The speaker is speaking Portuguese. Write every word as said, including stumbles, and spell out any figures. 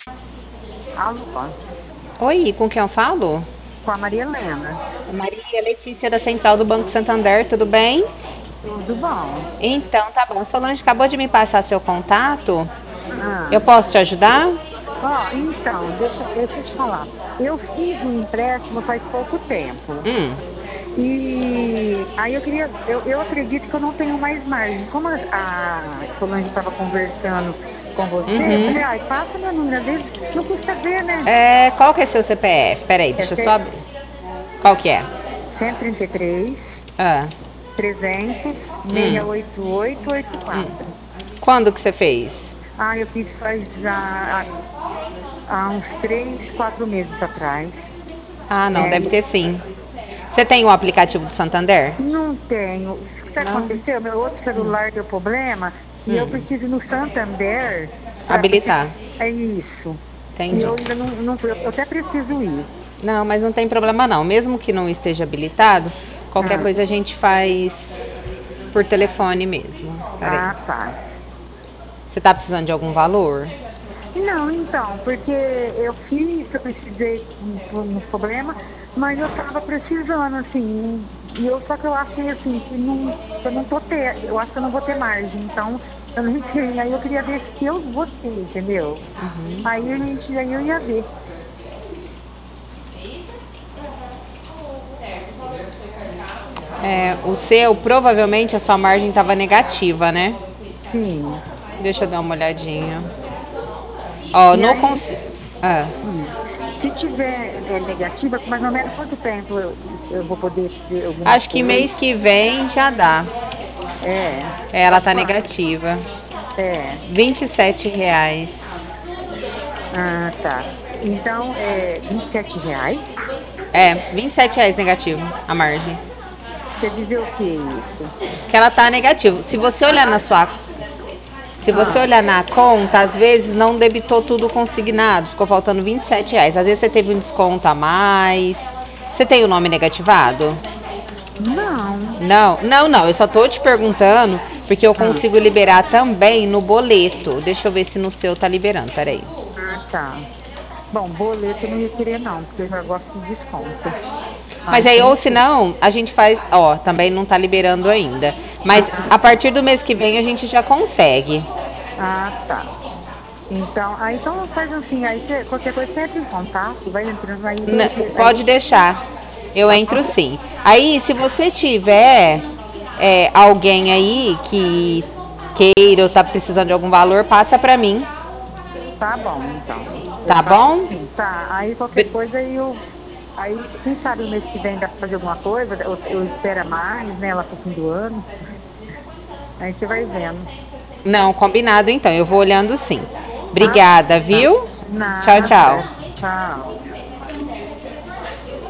Alô, Oi, com quem eu falo? com a Maria Helena. Maria Letícia da Central do Banco Santander, tudo bem? Tudo bom? Então, tá bom. Solange acabou de me passar seu contato. Eu Ah, posso te ajudar? ó, então, deixa, deixa eu te falar. Eu fiz um empréstimo faz pouco tempo. Hum, E aí eu queria, eu, eu acredito que eu não tenho mais margem. Como a, a Solange estava conversando com você, eu falei, uhum. ai, passa meu número, às vezes não custa ver, né? É, qual que é seu C P F? Peraí, É deixa eu só C- abrir. Qual que é? cento e trinta e três, Ah, trezentos, seiscentos e hum. oitenta e oito, oitenta e quatro. Quando que você fez? Ah, eu fiz faz já há uns três, quatro meses atrás. Ah, não, É, deve ter sim. Você tem o aplicativo do Santander? não tenho. O que Não. aconteceu? Meu outro celular deu problema e eu Hum, preciso ir no Santander para porque habilitar. é isso. E Entendi. eu ainda não, não fui. Eu até preciso ir. Não, mas não tem problema não. Mesmo que não esteja habilitado, qualquer Ah, coisa a gente faz por telefone mesmo. Peraí. ah, tá. Você tá precisando de algum valor? Não, então, porque eu fiz, eu precisei com por um problema, mas eu estava precisando, assim, e eu só que eu achei assim, que não, que eu não vou ter, eu acho que eu não vou ter margem, então eu não sei, aí eu queria ver se eu vou ter, entendeu? Aí a gente, aí eu ia ver. É, o seu, provavelmente a sua margem estava negativa, né? Sim. Deixa eu dar uma olhadinha. Ó, E no aí, consi... Ah, hum, se tiver é, negativa, mais ou menos quanto tempo eu, eu vou poder ter alguma acho que coisa? mês que vem já dá. É. É, ela tá Qua- negativa. É. Vinte e sete reais. Ah, tá. Então, é vinte e sete reais? É, vinte e sete reais negativo a margem. Quer dizer o que isso? Que ela tá negativo. Se você olhar na sua Se você Ah, olhar na conta, às vezes não debitou tudo consignado, ficou faltando vinte e sete reais. Às vezes você teve um desconto a mais. Você tem o nome negativado? não. Não, não, não. Eu só tô te perguntando porque eu Ah, consigo liberar também no boleto. Deixa eu ver se no seu tá liberando. Peraí. ah, tá. Bom, boleto eu não ia querer não, porque eu já gosto de desconto. Ah, Mas aí, então ou não se sei. não, a gente faz. Ó, também não tá liberando ainda. Mas Ah, a partir do mês que vem a gente já consegue. ah, tá. Então, aí então faz assim, aí você, qualquer coisa você entra em contato, vai entrando aí, N- você, aí, pode deixar. Eu tá entro bom? sim. Aí, se você tiver é, alguém aí que queira ou tá precisando de algum valor, passa pra mim, Tá bom, então. Eu tá passo bom? sim. Tá, aí qualquer Br- coisa aí eu. Aí, quem sabe o mês que vem dá pra fazer alguma coisa, ou eu espero mais, né, lá pro fim do ano. Aí você vai vendo. Não, combinado então. Eu vou olhando sim. Tá bom, Obrigada, tá. viu? Tchau, Nada. tchau. Tchau.